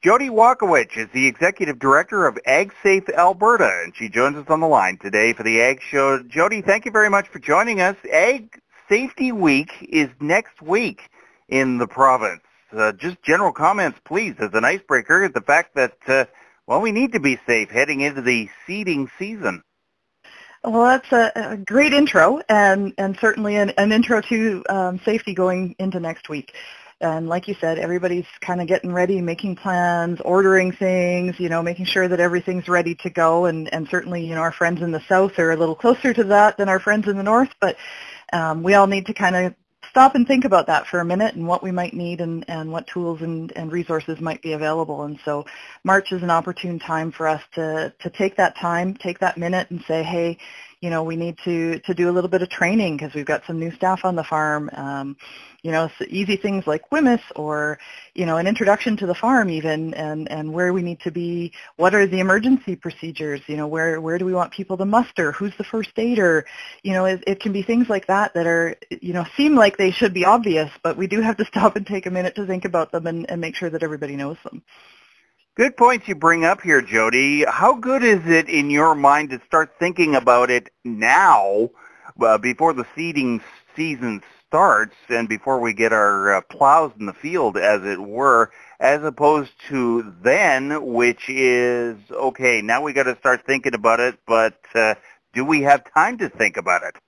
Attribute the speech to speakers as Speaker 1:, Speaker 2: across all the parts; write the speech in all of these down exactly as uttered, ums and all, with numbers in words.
Speaker 1: Jody Walkowicz is the Executive Director of AgSafe Alberta, and she joins us on the line today for the Ag Show. Jody, thank you very much for joining us. Ag Safety Week is next week in the province. Uh, just general comments, please, as an icebreaker, the fact that, uh, well, we need to be safe heading into the seeding season.
Speaker 2: Well, that's a, a great intro, and, and certainly an, an intro to um, safety going into next week. And like you said, everybody's kind of getting ready, making plans, ordering things, you know, making sure that everything's ready to go. And, and certainly, you know, our friends in the south are a little closer to that than our friends in the north. But um, we all need to kind of stop and think about that for a minute and what we might need and, and what tools and, and resources might be available. And so March is an opportune time for us to, to take that time, take that minute and say, hey, you know, we need to, to do a little bit of training because we've got some new staff on the farm. Um, you know, so easy things like W M I S or, you know, an introduction to the farm even and, and where we need to be, what are the emergency procedures, you know, where, where do we want people to muster, who's the first aider, you know, it, it can be things like that that are, you know, seem like they should be obvious, but we do have to stop and take a minute to think about them and, and make sure that everybody knows them.
Speaker 1: Good points you bring up here, Jody. How good is it in your mind to start thinking about it now uh, before the seeding season starts and before we get our uh, plows in the field, as it were, as opposed to then, which is, okay, now we got to start thinking about it, but uh, do we have time to think about it?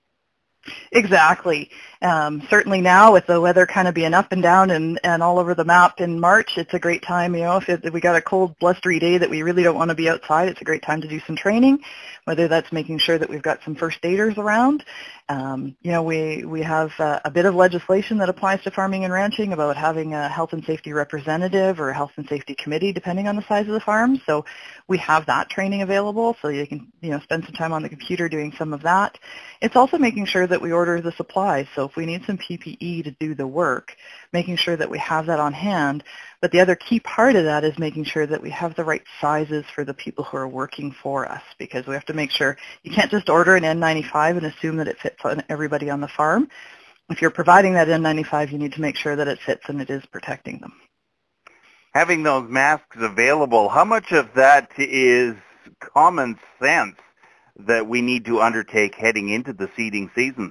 Speaker 2: Exactly. Um, certainly now with the weather kind of being up and down and, and all over the map in March, it's a great time, you know, if, it, if we got a cold, blustery day that we really don't want to be outside, it's a great time to do some training, whether that's making sure that we've got some first aiders around. Um, you know, we, we have uh, a bit of legislation that applies to farming and ranching about having a health and safety representative or a health and safety committee, depending on the size of the farm. So we have that training available, so you can, you know, spend some time on the computer doing some of that. It's also making sure that we order the supplies. So if we need some P P E to do the work, making sure that we have that on hand. But the other key part of that is making sure that we have the right sizes for the people who are working for us, because we have to make sure you can't just order an N ninety-five and assume that it fits on everybody on the farm. If you're providing that N ninety-five, you need to make sure that it fits and it is protecting them.
Speaker 1: Having those masks available, how much of that is common sense that we need to undertake heading into the seeding season?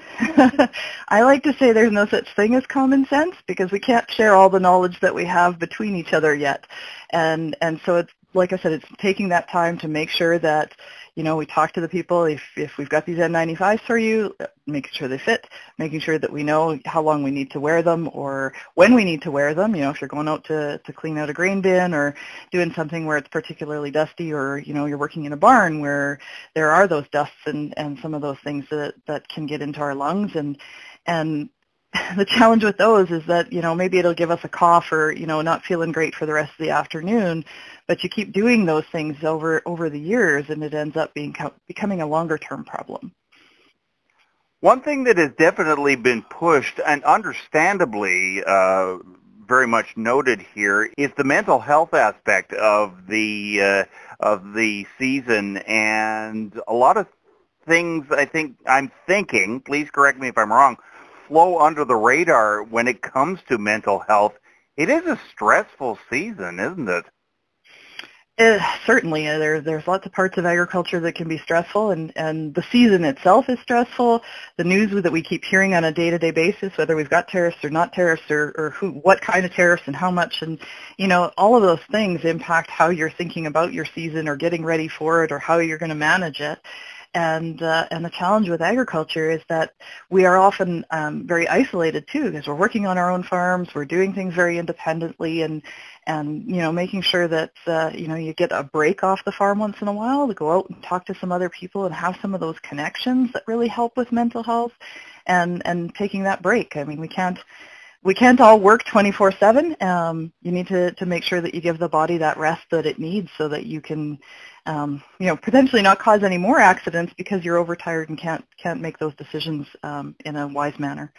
Speaker 2: I like to say there's no such thing as common sense because we can't share all the knowledge that we have between each other yet. And and so it's, like I said, it's taking that time to make sure that, you know, we talk to the people. If, if we've got these N ninety-fives for you, making sure they fit, making sure that we know how long we need to wear them or when we need to wear them. You know, if you're going out to, to clean out a grain bin or doing something where it's particularly dusty, or, you know, you're working in a barn where there are those dusts and, and some of those things that, that can get into our lungs. And, and the challenge with those is that, you know, maybe it'll give us a cough or, you know, not feeling great for the rest of the afternoon, but you keep doing those things over, over the years and it ends up being becoming a longer term problem.
Speaker 1: One thing that has definitely been pushed and understandably uh, very much noted here is the mental health aspect of the uh, of the season, and a lot of things I think I'm thinking, please correct me if I'm wrong, flow under the radar when it comes to mental health. It is a stressful season, isn't it?
Speaker 2: Uh, certainly. Uh, there, there's lots of parts of agriculture that can be stressful, and, and the season itself is stressful. The news that we keep hearing on a day-to-day basis, whether we've got tariffs or not tariffs, or, or who, what kind of tariffs and how much, and, you know, all of those things impact how you're thinking about your season or getting ready for it or how you're going to manage it. And uh, and the challenge with agriculture is that we are often um, very isolated too, because we're working on our own farms, we're doing things very independently, and and you know, making sure that uh, you know, you get a break off the farm once in a while to go out and talk to some other people and have some of those connections that really help with mental health, and and taking that break. I mean, we can't. We can't all work twenty-four seven. Um, you need to, to make sure that you give the body that rest that it needs so that you can, um, you know, potentially not cause any more accidents because you're overtired and can't can't make those decisions um, in a wise manner.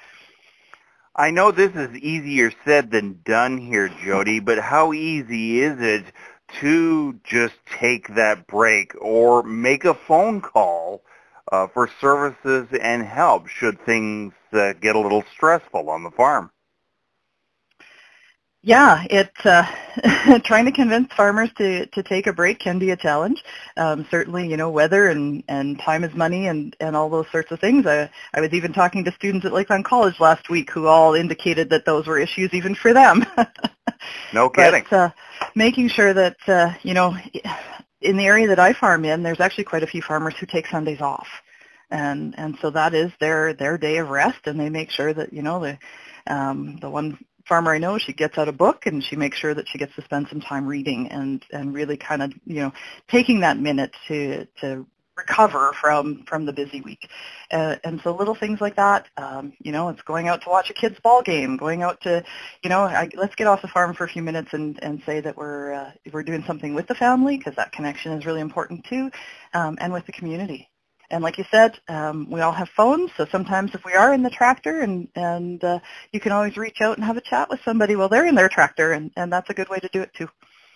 Speaker 1: I know this is easier said than done here, Jody, but how easy is it to just take that break or make a phone call uh, for services and help should things uh, get a little stressful on the farm?
Speaker 2: Yeah, it uh, trying to convince farmers to, to take a break can be a challenge. Um, certainly, you know, weather and, and time is money and, and all those sorts of things. I, I was even talking to students at Lakeland College last week who all indicated that those were issues even for them.
Speaker 1: No kidding.
Speaker 2: But uh, making sure that, uh, you know, in the area that I farm in, there's actually quite a few farmers who take Sundays off. And and so that is their, their day of rest, and they make sure that, you know, the um, the one farmer I know, she gets out a book and she makes sure that she gets to spend some time reading and, and really kind of, you know, taking that minute to to recover from, from the busy week. Uh, and so little things like that, um, you know, it's going out to watch a kid's ball game, going out to, you know, I, let's get off the farm for a few minutes and, and say that we're, uh, we're doing something with the family, because that connection is really important too, um, and with the community. And like you said, um, we all have phones, so sometimes if we are in the tractor, and, and uh, you can always reach out and have a chat with somebody while they're in their tractor, and, and that's a good way to do it too.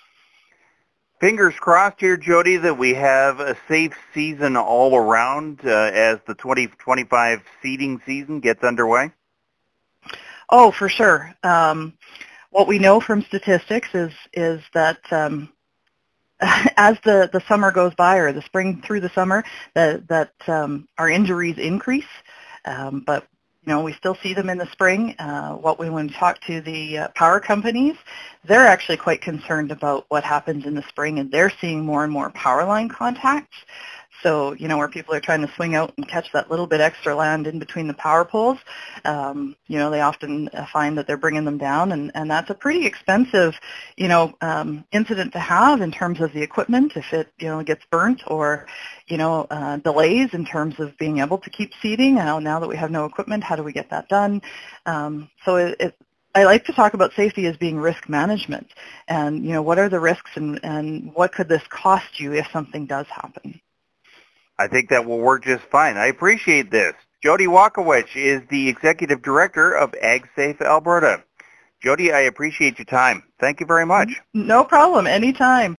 Speaker 1: Fingers crossed here, Jody, that we have a safe season all around uh, as the twenty twenty-five seeding season gets underway.
Speaker 2: Oh, for sure. Um, what we know from statistics is is that um, as the, the summer goes by, or the spring through the summer, that, that um, our injuries increase. Um, but, you know, we still see them in the spring. Uh, what we when we talk to the uh, power companies, they're actually quite concerned about what happens in the spring, and they're seeing more and more power line contacts. So, you know, where people are trying to swing out and catch that little bit extra land in between the power poles, um, you know, they often find that they're bringing them down, and, and that's a pretty expensive, you know, um, incident to have in terms of the equipment if it, you know, gets burnt, or, you know, uh, delays in terms of being able to keep seeding. Now, now that we have no equipment, how do we get that done? Um, so it, it I like to talk about safety as being risk management, and, you know, what are the risks, and, and what could this cost you if something does happen?
Speaker 1: I think that will work just fine. I appreciate this. Jody Wakowich is the Executive Director of AgSafe Alberta. Jody, I appreciate your time. Thank you very much.
Speaker 2: No problem. Anytime.